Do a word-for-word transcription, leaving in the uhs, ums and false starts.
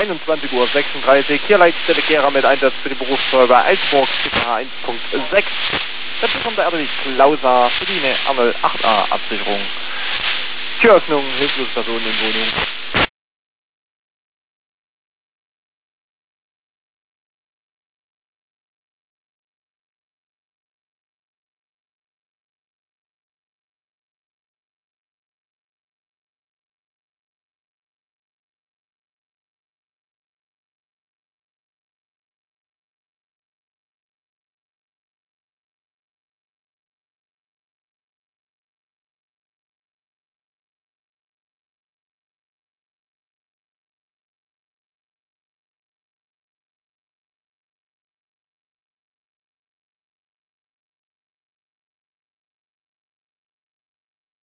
einundzwanzig Uhr sechsunddreißig. Hier Leitstelle Gera mit Einsatz für die Berufsfeuerwehr Eisburg, Ziffer eins Punkt sechs. Dazu kommt der Erdelich Klauser für die Arnold acht a Absicherung. Türöffnung, hilflose Personen in Wohnung.